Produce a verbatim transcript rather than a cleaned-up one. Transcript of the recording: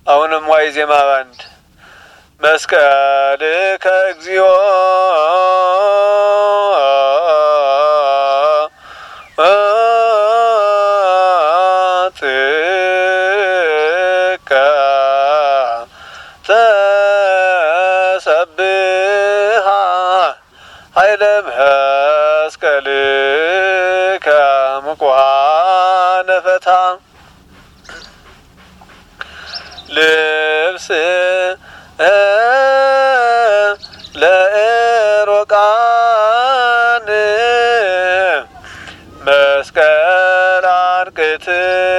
አሁንም ዋይ ዜማ ባንድ መስቀልከ እግዚኦ ጥቀ ተሰብሐ ኃይለ መስቀልከ ምቁሃነ ፈታ ልብስ ለኤሮቃን መስቀል አንቅት